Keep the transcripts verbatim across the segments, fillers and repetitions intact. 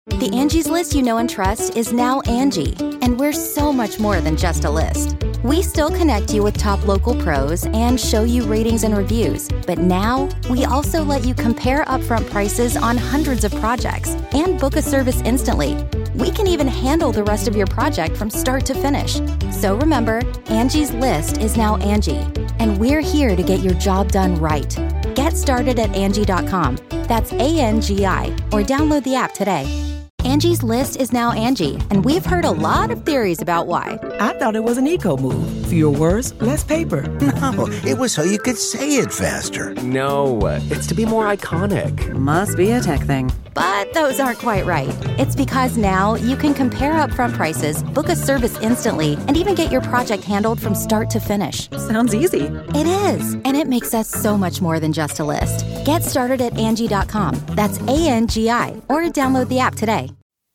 The Angie's List you know and trust is now Angie, and we're so much more than just a list. We still connect you with top local pros and show you ratings and reviews, but now we also let you compare upfront prices on hundreds of projects and book a service instantly. We can even handle the rest of your project from start to finish. So remember, Angie's List is now Angie, and we're here to get your job done right. Get started at Angie dot com. That's A N G I, or download the app today. Angie's List is now Angie, and we've heard a lot of theories about why. I thought it was an eco move. Fewer words, less paper. No, it was so you could say it faster. No, it's to be more iconic. Must be a tech thing. But those aren't quite right. It's because now you can compare upfront prices, book a service instantly, and even get your project handled from start to finish. Sounds easy. It is, and it makes us so much more than just a list. Get started at Angie dot com. That's A N G I, or download the app today.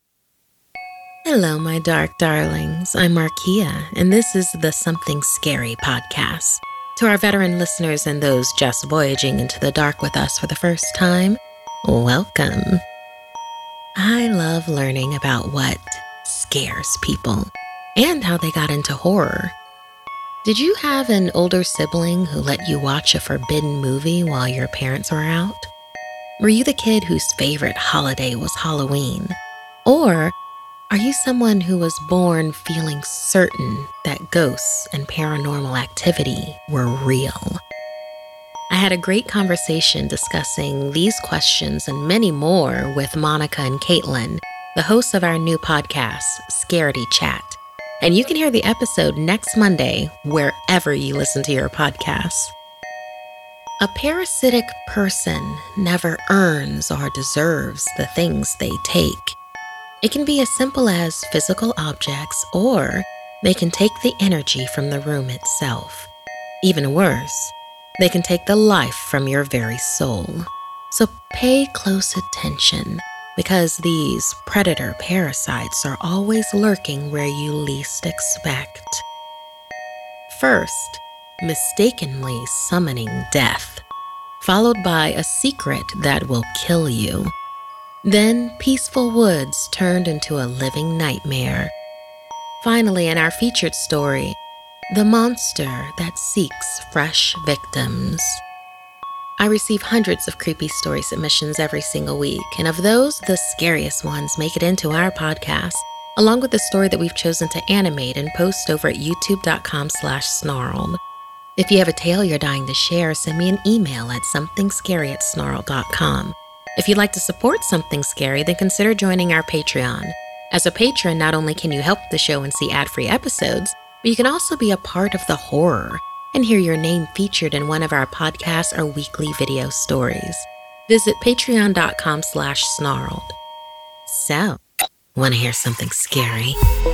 Hello, my dark darlings. I'm Markia, and this is the Something Scary podcast. To our veteran listeners and those just voyaging into the dark with us for the first time, welcome. I love learning about what scares people and how they got into horror. Did you have an older sibling who let you watch a forbidden movie while your parents were out? Were you the kid whose favorite holiday was Halloween? Or are you someone who was born feeling certain that ghosts and paranormal activity were real? I had a great conversation discussing these questions and many more with Monica and Caitlin, the hosts of our new podcast, Scaredy Chat. And you can hear the episode next Monday wherever you listen to your podcasts. A parasitic person never earns or deserves the things they take. It can be as simple as physical objects, or they can take the energy from the room itself. Even worse, they can take the life from your very soul. So pay close attention, because these predator parasites are always lurking where you least expect. First, mistakenly summoning death, followed by a secret that will kill you. Then peaceful woods turned into a living nightmare. Finally, in our featured story, the monster that seeks fresh victims. I receive hundreds of creepy story submissions every single week, and of those, the scariest ones make it into our podcast, along with the story that we've chosen to animate and post over at youtube.com slash snarled. If you have a tale you're dying to share, send me an email at somethingscary at snarled dot com. If you'd like to support Something Scary, then consider joining our Patreon. As a patron, not only can you help the show and see ad-free episodes, but you can also be a part of the horror and hear your name featured in one of our podcasts or weekly video stories. Visit patreon.com slash snarled. So, want to hear something scary?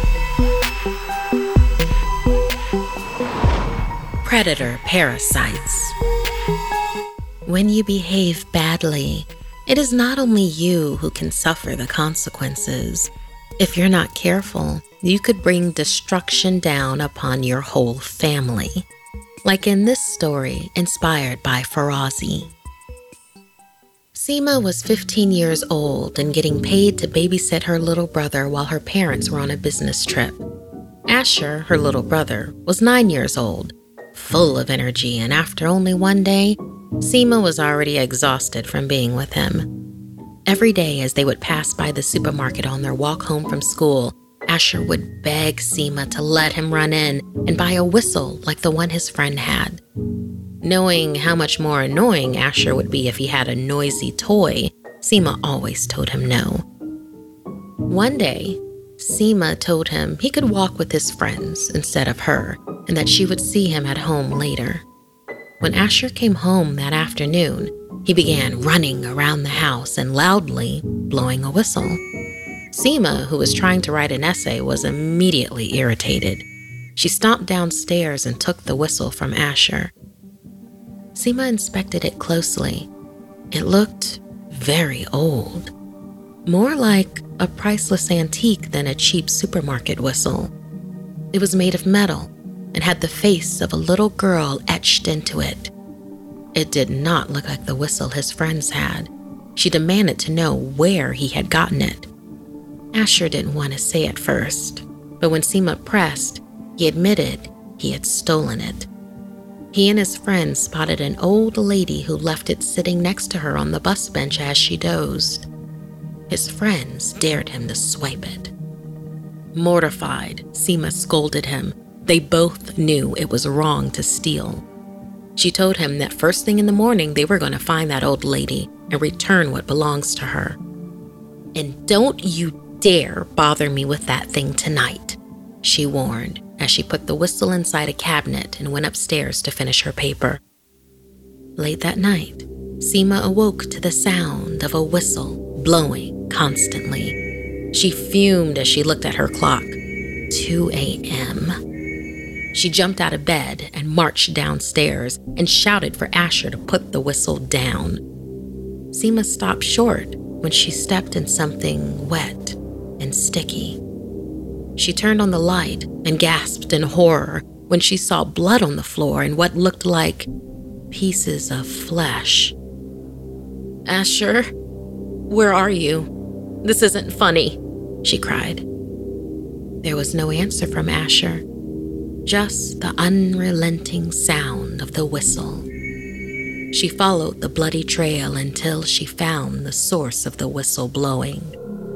Predator parasites. When you behave badly, it is not only you who can suffer the consequences. If you're not careful, you could bring destruction down upon your whole family. Like in this story, inspired by Farazi. Seema was fifteen years old and getting paid to babysit her little brother while her parents were on a business trip. Asher, her little brother, was nine years old, full of energy, and after only one day, Seema was already exhausted from being with him. Every day as they would pass by the supermarket on their walk home from school, Asher would beg Seema to let him run in and buy a whistle like the one his friend had. Knowing how much more annoying Asher would be if he had a noisy toy, Seema always told him no. One day, Seema told him he could walk with his friends instead of her, and that she would see him at home later. When Asher came home that afternoon, he began running around the house and loudly blowing a whistle. Seema, who was trying to write an essay, was immediately irritated. She stomped downstairs and took the whistle from Asher. Seema inspected it closely. It looked very old, more like a priceless antique than a cheap supermarket whistle. It was made of metal and had the face of a little girl etched into it. It did not look like the whistle his friends had. She demanded to know where he had gotten it. Asher didn't want to say at first, but when Seema pressed, he admitted he had stolen it. He and his friends spotted an old lady who left it sitting next to her on the bus bench as she dozed. His friends dared him to swipe it. Mortified, Seema scolded him. They both knew it was wrong to steal. She told him that first thing in the morning they were going to find that old lady and return what belongs to her. "And don't you dare bother me with that thing tonight," she warned as she put the whistle inside a cabinet and went upstairs to finish her paper. Late that night, Seema awoke to the sound of a whistle blowing constantly. She fumed as she looked at her clock. two a.m. She jumped out of bed and marched downstairs and shouted for Asher to put the whistle down. Seema stopped short when she stepped in something wet and sticky. She turned on the light and gasped in horror when she saw blood on the floor and what looked like pieces of flesh. "Asher, where are you? This isn't funny," she cried. There was no answer from Asher, just the unrelenting sound of the whistle. She followed the bloody trail until she found the source of the whistle blowing.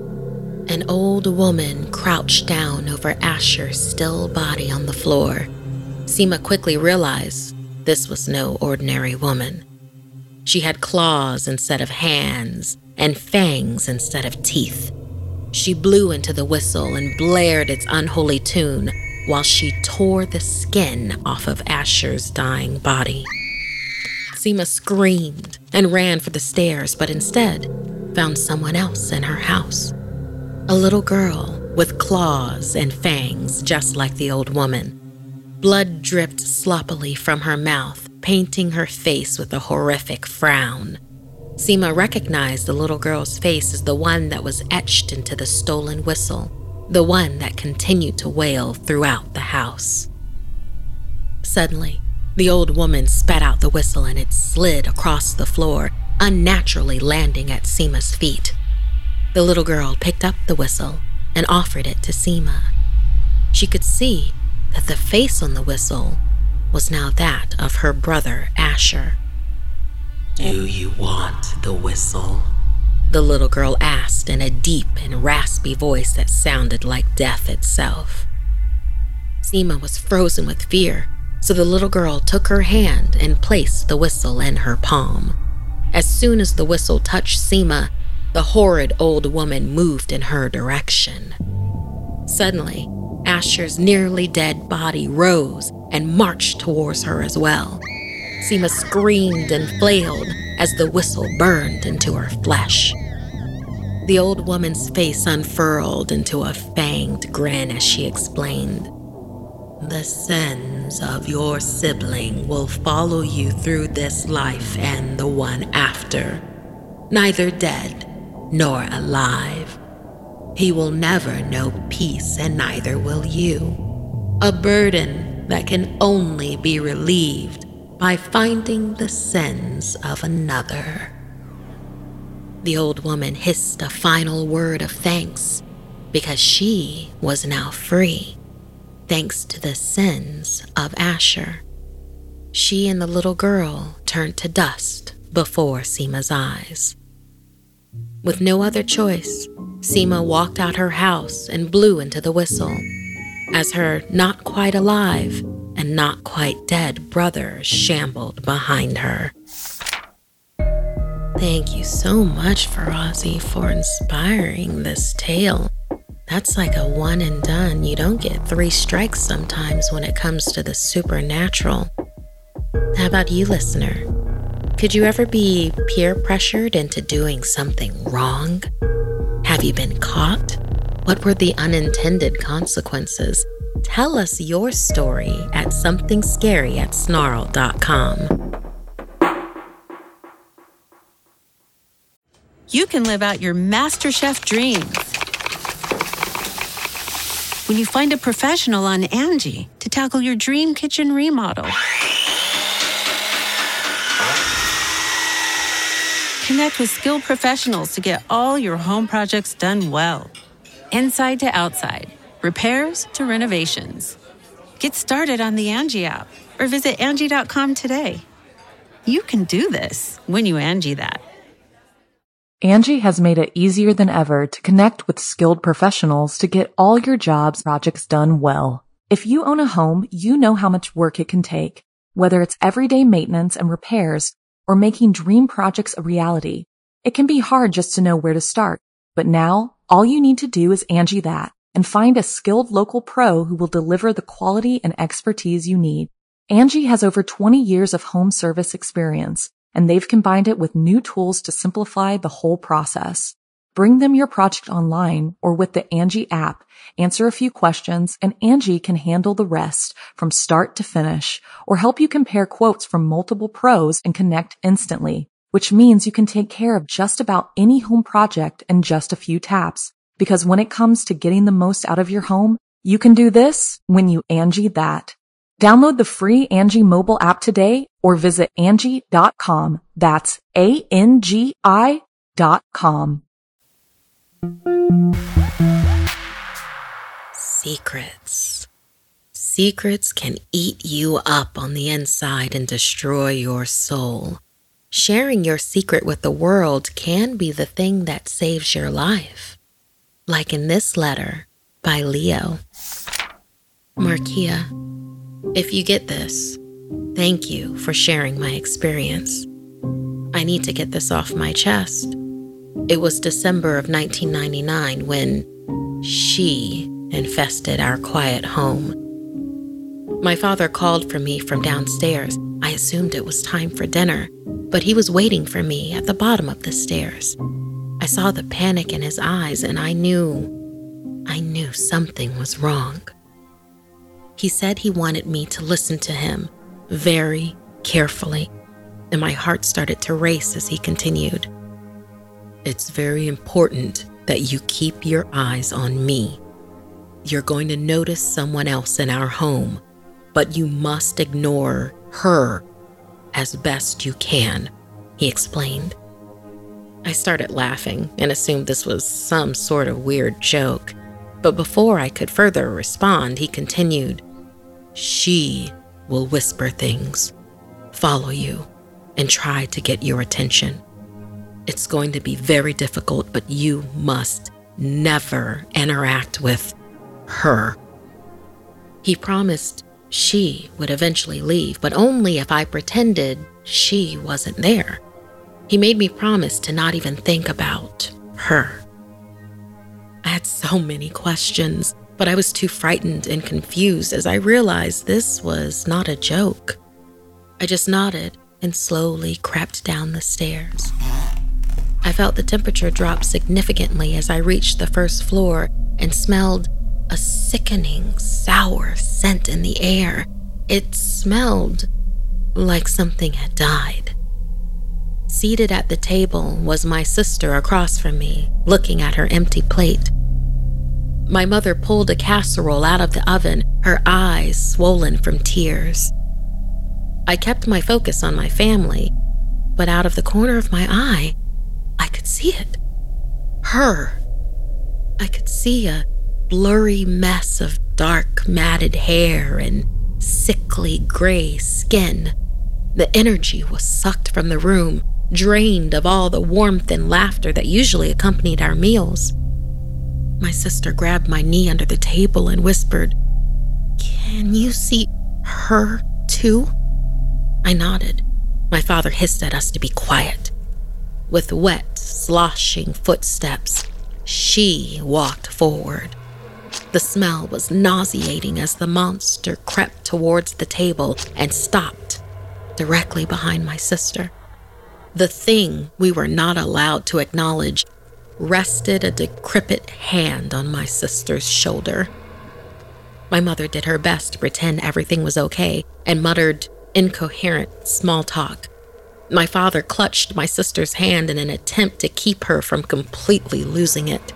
An old woman crouched down over Asher's still body on the floor. Seema quickly realized this was no ordinary woman. She had claws instead of hands and fangs instead of teeth. She blew into the whistle and blared its unholy tune while she tore the skin off of Asher's dying body. Seema screamed and ran for the stairs, but instead found someone else in her house. A little girl with claws and fangs just like the old woman. Blood dripped sloppily from her mouth, painting her face with a horrific frown. Seema recognized the little girl's face as the one that was etched into the stolen whistle, the one that continued to wail throughout the house. Suddenly, the old woman spat out the whistle and it slid across the floor, unnaturally landing at Seema's feet. The little girl picked up the whistle and offered it to Seema. She could see that the face on the whistle was now that of her brother, Asher. "Do you want the whistle?" the little girl asked in a deep and raspy voice that sounded like death itself. Seema was frozen with fear, so the little girl took her hand and placed the whistle in her palm. As soon as the whistle touched Seema, the horrid old woman moved in her direction. Suddenly, Asher's nearly dead body rose and marched towards her as well. Seema screamed and flailed as the whistle burned into her flesh. The old woman's face unfurled into a fanged grin as she explained, "The sins of your sibling will follow you through this life and the one after, neither dead nor alive. He will never know peace and neither will you. A burden that can only be relieved by finding the sins of another." The old woman hissed a final word of thanks because she was now free, thanks to the sins of Asher. She and the little girl turned to dust before Seema's eyes. With no other choice, Seema walked out her house and blew into the whistle, as her not quite alive and not quite dead brother shambled behind her. Thank you so much, Farazi, for inspiring this tale. That's like a one and done. You don't get three strikes sometimes when it comes to the supernatural. How about you, listener? Could you ever be peer pressured into doing something wrong? Have you been caught? What were the unintended consequences? Tell us your story at something scary at snarl dot com. You can live out your MasterChef dreams when you find a professional on Angie to tackle your dream kitchen remodel. Connect with skilled professionals to get all your home projects done well. Inside to outside, repairs to renovations. Get started on the Angie app or visit Angie dot com today. You can do this when you Angie that. Angie has made it easier than ever to connect with skilled professionals to get all your jobs projects done well. If you own a home, you know how much work it can take, whether it's everyday maintenance and repairs or making dream projects a reality. It can be hard just to know where to start, but now all you need to do is Angie that and find a skilled local pro who will deliver the quality and expertise you need. Angie has over twenty years of home service experience, and they've combined it with new tools to simplify the whole process. Bring them your project online or with the Angie app, answer a few questions, and Angie can handle the rest from start to finish, or help you compare quotes from multiple pros and connect instantly, which means you can take care of just about any home project in just a few taps. Because when it comes to getting the most out of your home, you can do this when you Angie that. Download the free Angie mobile app today or visit Angie dot com. That's A N G I dot com. Secrets. Secrets can eat you up on the inside and destroy your soul. Sharing your secret with the world can be the thing that saves your life. Like in this letter by Leo. Markia, if you get this, thank you for sharing my experience. I need to get this off my chest. It was December of nineteen ninety-nine when she infested our quiet home. My father called for me from downstairs. I assumed it was time for dinner, but he was waiting for me at the bottom of the stairs. I saw the panic in his eyes and I knew, I knew something was wrong. He said he wanted me to listen to him very carefully, and my heart started to race as he continued. It's very important that you keep your eyes on me. You're going to notice someone else in our home, but you must ignore her as best you can, he explained. I started laughing and assumed this was some sort of weird joke, but before I could further respond, he continued, she will whisper things, follow you, and try to get your attention. It's going to be very difficult, but you must never interact with her. He promised she would eventually leave, but only if I pretended she wasn't there. He made me promise to not even think about her. I had so many questions, but I was too frightened and confused as I realized this was not a joke. I just nodded and slowly crept down the stairs. I felt the temperature drop significantly as I reached the first floor and smelled a sickening, sour scent in the air. It smelled like something had died. Seated at the table was my sister across from me, looking at her empty plate. My mother pulled a casserole out of the oven, her eyes swollen from tears. I kept my focus on my family, but out of the corner of my eye, I could see it. Her. I could see a blurry mess of dark, matted hair and sickly gray skin. The energy was sucked from the room, drained of all the warmth and laughter that usually accompanied our meals. My sister grabbed my knee under the table and whispered, "Can you see her too?" I nodded. My father hissed at us to be quiet. With wet, sloshing footsteps, she walked forward. The smell was nauseating as the monster crept towards the table and stopped directly behind my sister. The thing we were not allowed to acknowledge rested a decrepit hand on my sister's shoulder. My mother did her best to pretend everything was okay and muttered incoherent small talk. My father clutched my sister's hand in an attempt to keep her from completely losing it.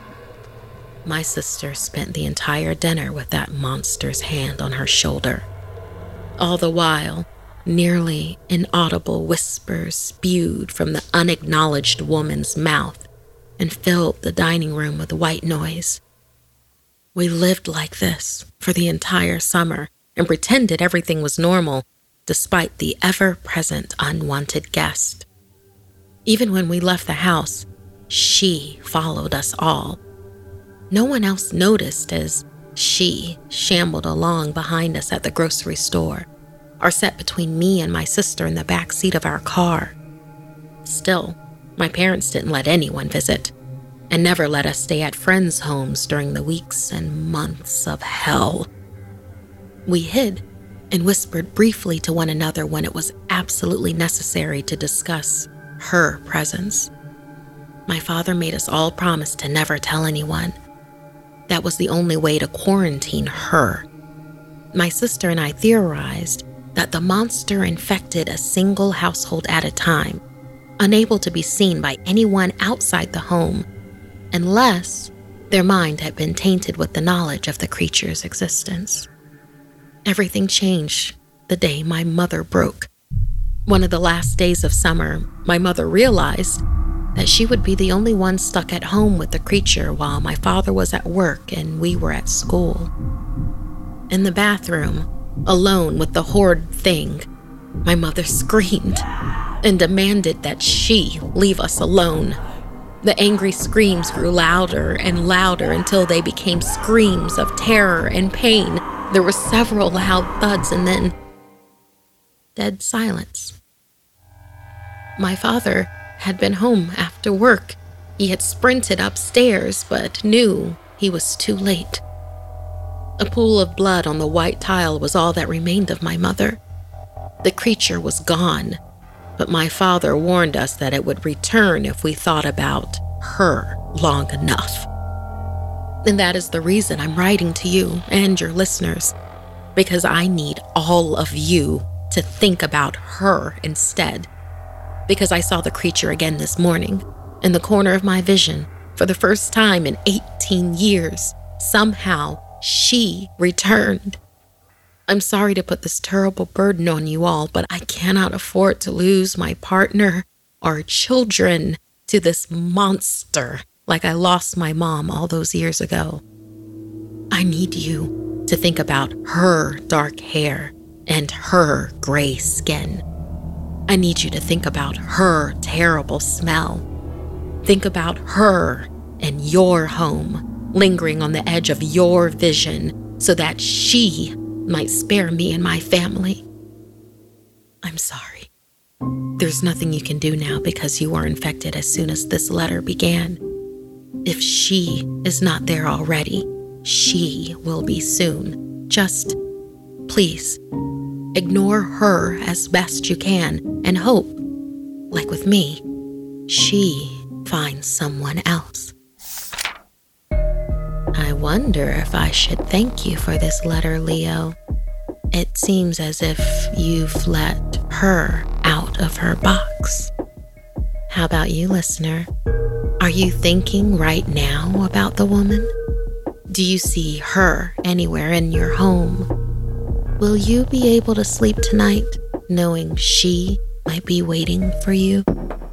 My sister spent the entire dinner with that monster's hand on her shoulder. All the while, nearly inaudible whispers spewed from the unacknowledged woman's mouth and filled the dining room with white noise. We lived like this for the entire summer and pretended everything was normal, despite the ever-present unwanted guest. Even when we left the house, she followed us all. No one else noticed as she shambled along behind us at the grocery store, or sat between me and my sister in the back seat of our car. Still, my parents didn't let anyone visit, and never let us stay at friends' homes during the weeks and months of hell. We hid and whispered briefly to one another when it was absolutely necessary to discuss her presence. My father made us all promise to never tell anyone. That was the only way to quarantine her. My sister and I theorized that the monster infected a single household at a time, unable to be seen by anyone outside the home, unless their mind had been tainted with the knowledge of the creature's existence. Everything changed the day my mother broke. One of the last days of summer, my mother realized that she would be the only one stuck at home with the creature while my father was at work and we were at school. In the bathroom, alone with the horrid thing, my mother screamed and demanded that she leave us alone. The angry screams grew louder and louder until they became screams of terror and pain. There were several loud thuds and then dead silence. My father had been home after work. He had sprinted upstairs, but knew he was too late. A pool of blood on the white tile was all that remained of my mother. The creature was gone, but my father warned us that it would return if we thought about her long enough. And that is the reason I'm writing to you and your listeners, because I need all of you to think about her instead. Because I saw the creature again this morning, in the corner of my vision, for the first time in eighteen years. Somehow, she returned. I'm sorry to put this terrible burden on you all, but I cannot afford to lose my partner or children to this monster like I lost my mom all those years ago. I need you to think about her dark hair and her gray skin. I need you to think about her terrible smell. Think about her and your home, lingering on the edge of your vision so that she might spare me and my family. I'm sorry. There's nothing you can do now because you were infected as soon as this letter began. If she is not there already, she will be soon. Just, please, ignore her as best you can and hope, like with me, she finds someone else. I wonder if I should thank you for this letter, Leo. It seems as if you've let her out of her box. How about you, listener? Are you thinking right now about the woman? Do you see her anywhere in your home? Will you be able to sleep tonight knowing she might be waiting for you?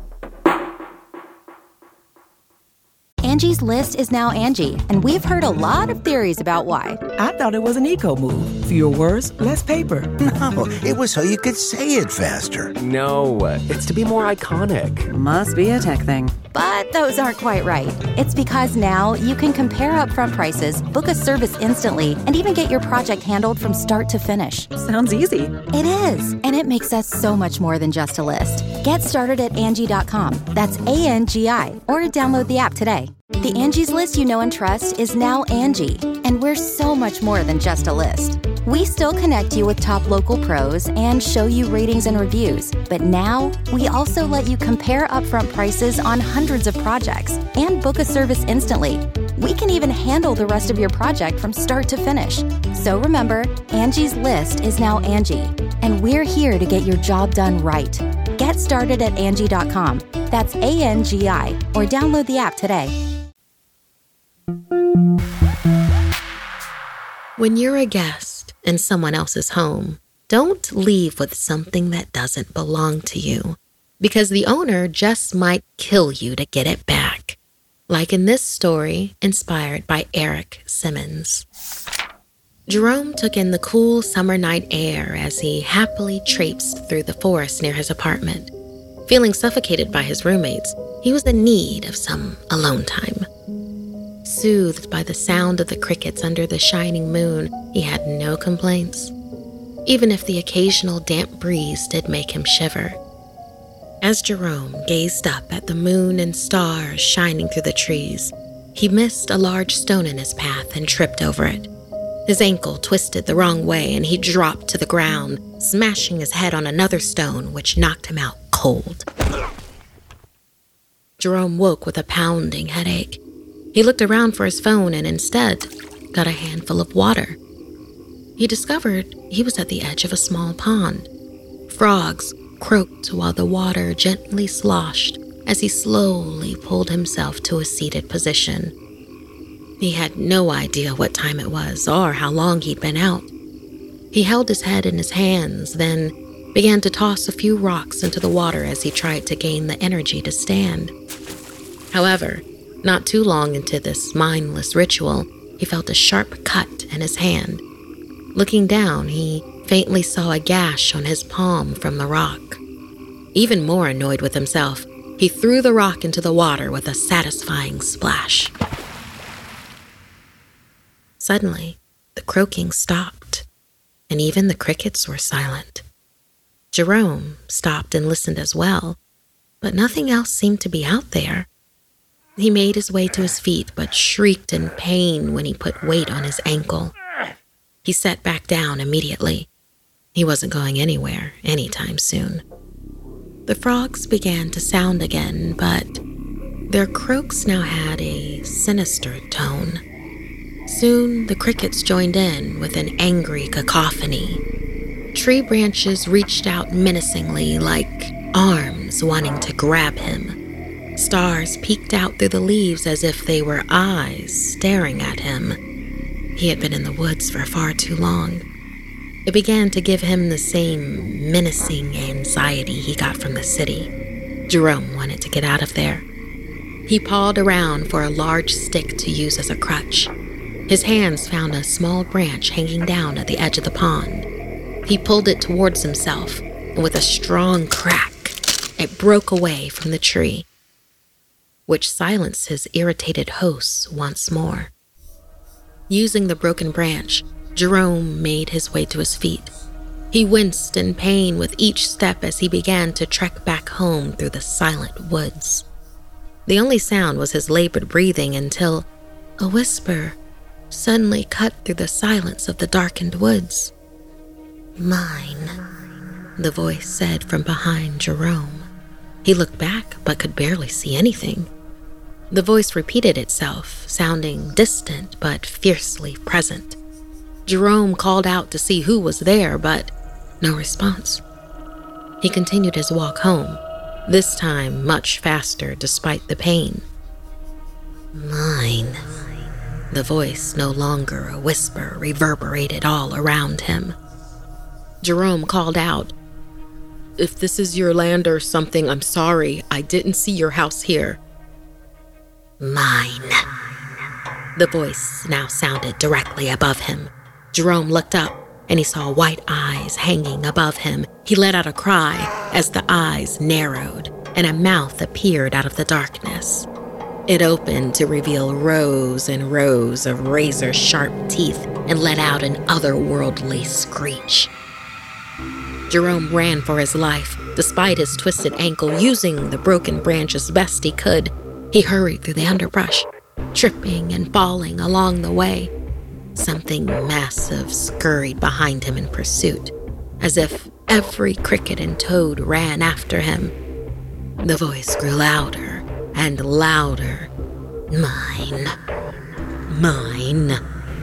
Angie's List is now Angie, and we've heard a lot of theories about why. I thought it was an eco move. Fewer words, less paper. No, it was so you could say it faster. No, it's to be more iconic. Must be a tech thing. But those aren't quite right. It's because now you can compare upfront prices, book a service instantly, and even get your project handled from start to finish. Sounds easy. It is, and it makes us so much more than just a list. Get started at Angie dot com. That's A N G I, or download the app today. The Angie's List you know and trust is now Angie, and we're so much more than just a list. We still connect you with top local pros and show you ratings and reviews, but now we also let you compare upfront prices on hundreds of projects and book a service instantly. We can even handle the rest of your project from start to finish. So remember, Angie's List is now Angie, and we're here to get your job done right. Get started at Angie dot com. That's A N G I, or download the app today. When you're a guest in someone else's home, don't leave with something that doesn't belong to you, because the owner just might kill you to get it back. like in this story inspired by Eric Simmons. Jerome took in the cool summer night air as he happily traipsed through the forest near his apartment. Feeling suffocated by his roommates, he was in need of some alone time. Soothed by the sound of the crickets under the shining moon, he had no complaints, even if the occasional damp breeze did make him shiver. As Jerome gazed up at the moon and stars shining through the trees, he missed a large stone in his path and tripped over it. His ankle twisted the wrong way and he dropped to the ground, smashing his head on another stone, which knocked him out cold. Jerome woke with a pounding headache. He looked around for his phone and instead got a handful of water. He discovered he was at the edge of a small pond. Frogs croaked while the water gently sloshed as he slowly pulled himself to a seated position. He had no idea what time it was or how long he'd been out. He held his head in his hands, then began to toss a few rocks into the water as he tried to gain the energy to stand. However, not too long into this mindless ritual, he felt a sharp cut in his hand. Looking down, he faintly saw a gash on his palm from the rock. Even more annoyed with himself, he threw the rock into the water with a satisfying splash. Suddenly, the croaking stopped, and even the crickets were silent. Jerome stopped and listened as well, but nothing else seemed to be out there. He made his way to his feet, but shrieked in pain when he put weight on his ankle. He sat back down immediately. He wasn't going anywhere anytime soon. The frogs began to sound again, but their croaks now had a sinister tone. Soon, the crickets joined in with an angry cacophony. Tree branches reached out menacingly like arms wanting to grab him. Stars peeked out through the leaves as if they were eyes staring at him. He had been in the woods for far too long. It began to give him the same menacing anxiety he got from the city. Jerome wanted to get out of there. He pawed around for a large stick to use as a crutch. His hands found a small branch hanging down at the edge of the pond. He pulled it towards himself, and with a strong crack, it broke away from the tree, which silenced his irritated hosts once more. Using the broken branch, Jerome made his way to his feet. He winced in pain with each step as he began to trek back home through the silent woods. The only sound was his labored breathing until a whisper suddenly cut through the silence of the darkened woods. "Mine," the voice said from behind Jerome. He looked back but could barely see anything. The voice repeated itself, sounding distant but fiercely present. Jerome called out to see who was there, but no response. He continued his walk home, this time much faster despite the pain. "Mine." The voice, no longer a whisper, reverberated all around him. Jerome called out, "If this is your land or something, I'm sorry. I didn't see your house here." "Mine." The voice now sounded directly above him. Jerome looked up, and he saw white eyes hanging above him. He let out a cry as the eyes narrowed, and a mouth appeared out of the darkness. It opened to reveal rows and rows of razor-sharp teeth and let out an otherworldly screech. Jerome ran for his life, despite his twisted ankle, using the broken branch as best he could. He hurried through the underbrush, tripping and falling along the way. Something massive scurried behind him in pursuit, as if every cricket and toad ran after him. The voice grew louder and louder. "Mine, mine,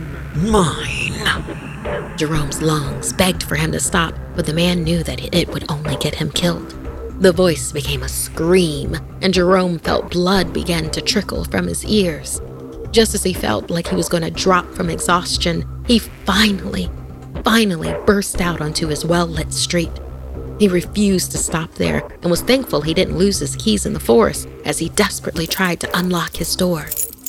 mine." Jerome's lungs begged for him to stop, but the man knew that it would only get him killed. The voice became a scream, and Jerome felt blood begin to trickle from his ears. Just as he felt like he was going to drop from exhaustion, he finally, finally burst out onto his well-lit street. He refused to stop there and was thankful he didn't lose his keys in the forest as he desperately tried to unlock his door.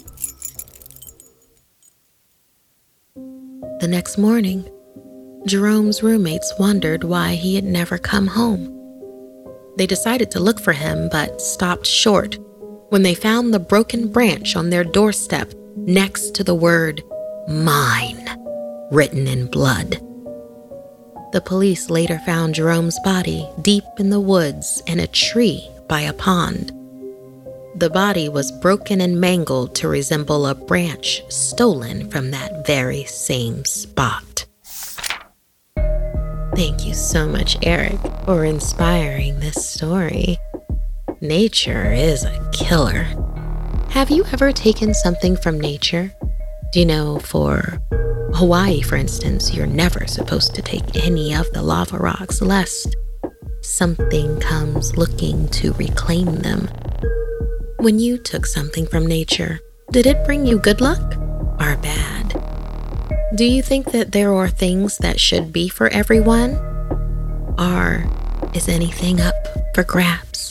The next morning, Jerome's roommates wondered why he had never come home. They decided to look for him, but stopped short when they found the broken branch on their doorstep next to the word "mine" written in blood. The police later found Jerome's body deep in the woods in a tree by a pond. The body was broken and mangled to resemble a branch stolen from that very same spot. Thank you so much, Eric, for inspiring this story. Nature is a killer. Have you ever taken something from nature? Do you know, for Hawaii, for instance, you're never supposed to take any of the lava rocks lest something comes looking to reclaim them. When you took something from nature, did it bring you good luck or bad? Do you think that there are things that should be for everyone? Or is anything up for grabs?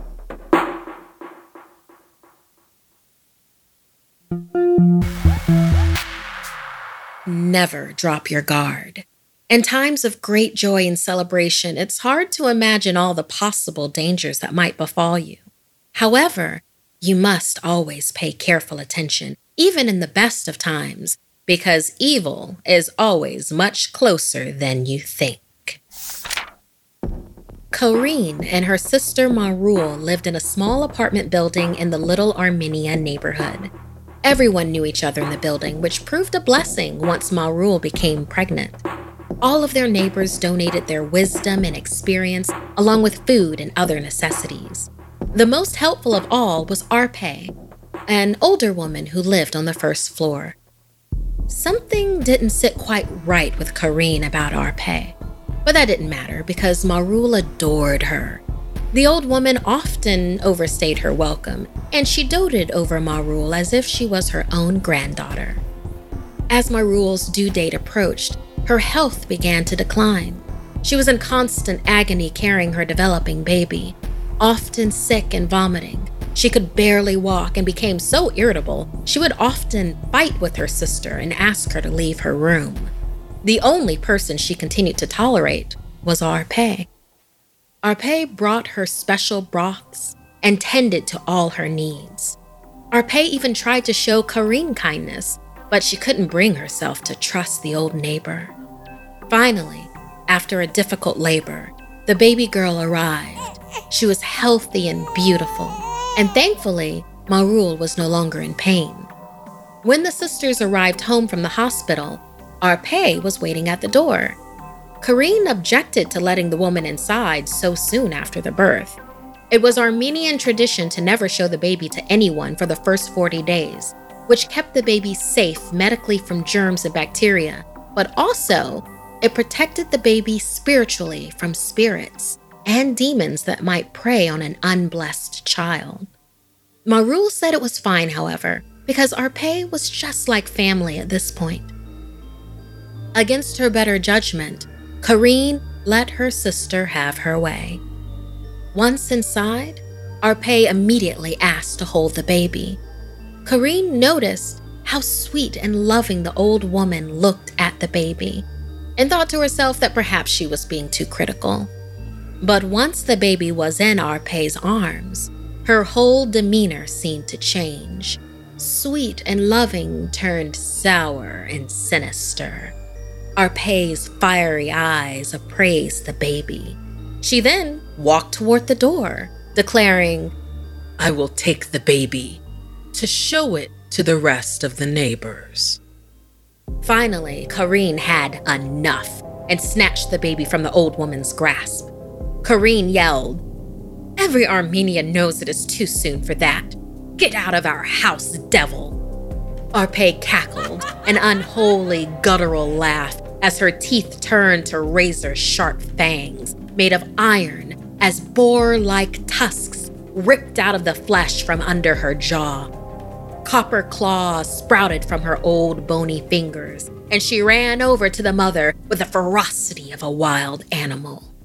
Never drop your guard. In times of great joy and celebration, it's hard to imagine all the possible dangers that might befall you. However, you must always pay careful attention, even in the best of times, because evil is always much closer than you think. Corrine and her sister Marul lived in a small apartment building in the Little Armenia neighborhood. Everyone knew each other in the building, which proved a blessing once Marul became pregnant. All of their neighbors donated their wisdom and experience, along with food and other necessities. The most helpful of all was Arpe, an older woman who lived on the first floor. Something didn't sit quite right with Corine about Arpe, but that didn't matter because Marul adored her. The old woman often overstayed her welcome, and she doted over Marul as if she was her own granddaughter. As Marul's due date approached, her health began to decline. She was in constant agony carrying her developing baby, often sick and vomiting. She could barely walk and became so irritable, she would often fight with her sister and ask her to leave her room. The only person she continued to tolerate was Arpe. Arpe brought her special broths and tended to all her needs. Arpe even tried to show Corine kindness, but she couldn't bring herself to trust the old neighbor. Finally, after a difficult labor, the baby girl arrived. She was healthy and beautiful, and thankfully, Marul was no longer in pain. When the sisters arrived home from the hospital, Arpe was waiting at the door. Corine objected to letting the woman inside so soon after the birth. It was Armenian tradition to never show the baby to anyone for the first forty days, which kept the baby safe medically from germs and bacteria, but also it protected the baby spiritually from spirits and demons that might prey on an unblessed child. Marul said it was fine, however, because Arpe was just like family at this point. Against her better judgment, Corine let her sister have her way. Once inside, Arpe immediately asked to hold the baby. Corine noticed how sweet and loving the old woman looked at the baby and thought to herself that perhaps she was being too critical. But once the baby was in Arpe's arms, her whole demeanor seemed to change. Sweet and loving turned sour and sinister. Arpe's fiery eyes appraised the baby. She then walked toward the door, declaring, "I will take the baby to show it to the rest of the neighbors." Finally, Corine had enough and snatched the baby from the old woman's grasp. Corine yelled, "Every Armenian knows it is too soon for that. Get out of our house, devil!" Arpe cackled, an unholy, guttural laugh as her teeth turned to razor-sharp fangs made of iron as boar-like tusks ripped out of the flesh from under her jaw. Copper claws sprouted from her old bony fingers, and she ran over to the mother with the ferocity of a wild animal.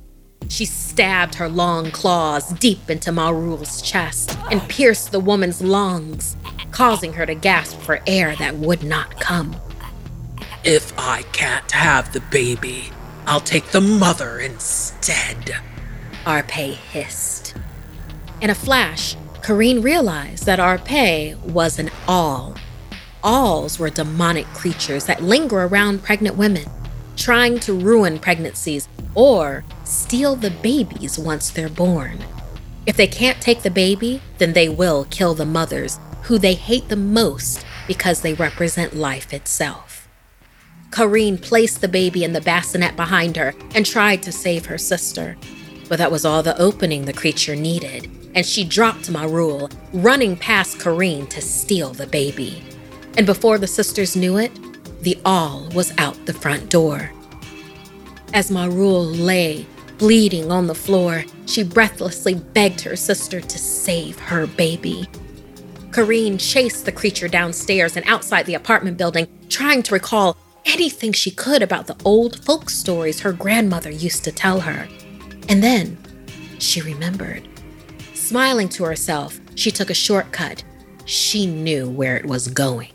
She stabbed her long claws deep into Marul's chest and pierced the woman's lungs, causing her to gasp for air that would not come. If I can't have the baby, I'll take the mother instead, Arpey hissed. In a flash, Kareen realized that Arpey was an Awl. Awls were demonic creatures that linger around pregnant women, trying to ruin pregnancies or steal the babies once they're born. If they can't take the baby, then they will kill the mothers, who they hate the most because they represent life itself. Kareen placed the baby in the bassinet behind her and tried to save her sister, but that was all the opening the creature needed, and she dropped Marul, running past Kareen to steal the baby. And before the sisters knew it, the Awl was out the front door. As Marul lay, bleeding on the floor, she breathlessly begged her sister to save her baby. Kareen chased the creature downstairs and outside the apartment building, trying to recall anything she could about the old folk stories her grandmother used to tell her. And then she remembered. Smiling to herself, she took a shortcut. She knew where it was going.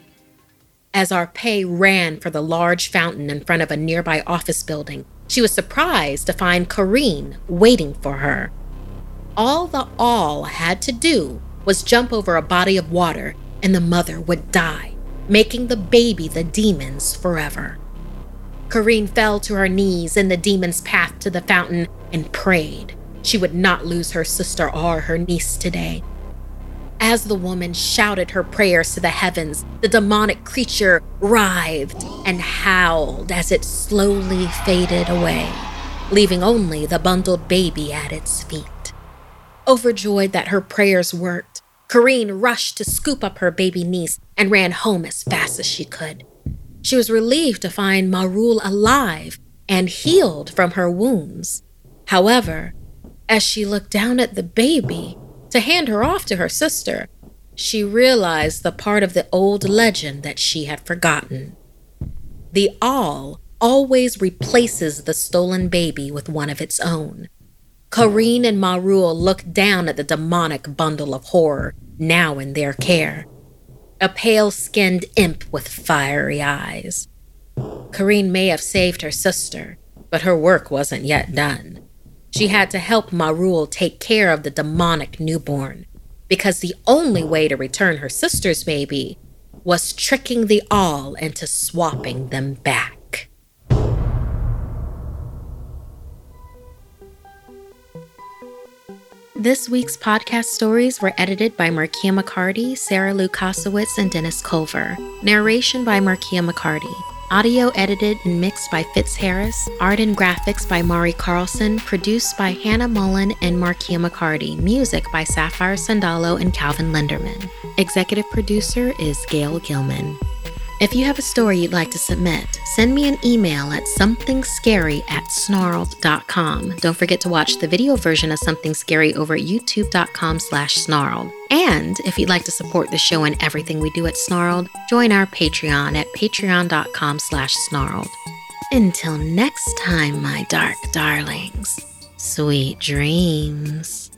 As Arpey ran for the large fountain in front of a nearby office building, she was surprised to find Kareen waiting for her. All the Awl had to do was jump over a body of water, and the mother would die, making the baby the demon's forever. Kareen fell to her knees in the demon's path to the fountain and prayed she would not lose her sister or her niece today. As the woman shouted her prayers to the heavens, the demonic creature writhed and howled as it slowly faded away, leaving only the bundled baby at its feet. Overjoyed that her prayers worked, Kareen rushed to scoop up her baby niece and ran home as fast as she could. She was relieved to find Marul alive and healed from her wounds. However, as she looked down at the baby to hand her off to her sister, she realized the part of the old legend that she had forgotten. The Awl always replaces the stolen baby with one of its own. Kareen and Marul looked down at the demonic bundle of horror now in their care, a pale-skinned imp with fiery eyes. Kareen may have saved her sister, but her work wasn't yet done. She had to help Marul take care of the demonic newborn, because the only way to return her sister's baby was tricking the Awl into swapping them back. This week's podcast stories were edited by Markia McCarty, Sarah Lou Kosowitz, and Dennis Culver. Narration by Markia McCarty. Audio edited and mixed by Fitz Harris. Art and graphics by Mari Carlson. Produced by Hannah Mullen and Markia McCarty. Music by Sapphire Sandalo and Calvin Linderman. Executive producer is Gail Gilman. If you have a story you'd like to submit, send me an email at somethingscary at snarled dot com. Don't forget to watch the video version of Something Scary over at youtube.com slash snarled. And if you'd like to support the show and everything we do at Snarled, join our Patreon at patreon.com slash snarled. Until next time, my dark darlings, sweet dreams.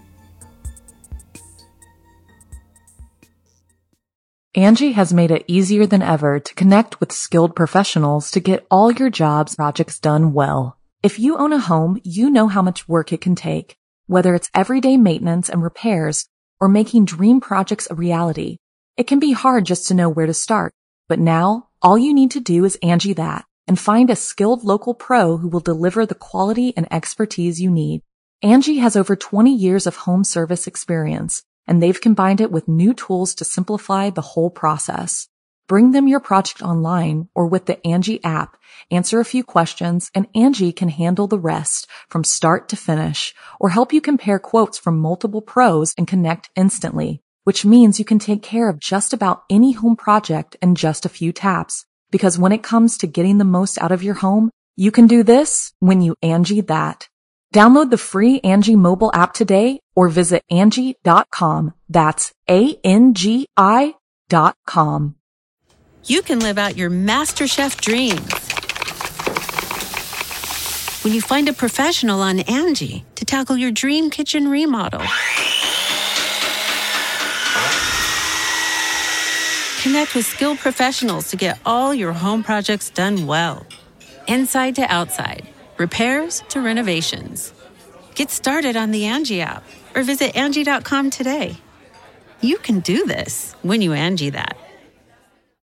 Angie has made it easier than ever to connect with skilled professionals to get all your jobs projects done well. If you own a home, you know how much work it can take, whether it's everyday maintenance and repairs or making dream projects a reality. It can be hard just to know where to start, but now all you need to do is Angie that and find a skilled local pro who will deliver the quality and expertise you need. Angie has over twenty years of home service experience, and they've combined it with new tools to simplify the whole process. Bring them your project online or with the Angie app, answer a few questions, and Angie can handle the rest from start to finish, or help you compare quotes from multiple pros and connect instantly, which means you can take care of just about any home project in just a few taps. Because when it comes to getting the most out of your home, you can do this when you Angie that. Download the free Angie mobile app today or visit Angie dot com. That's A N G I dot com. You can live out your MasterChef dreams when you find a professional on Angie to tackle your dream kitchen remodel. Connect with skilled professionals to get all your home projects done well. Inside to outside, repairs to renovations. Get started on the Angie app or visit Angie dot com today. You can do this when you Angie that.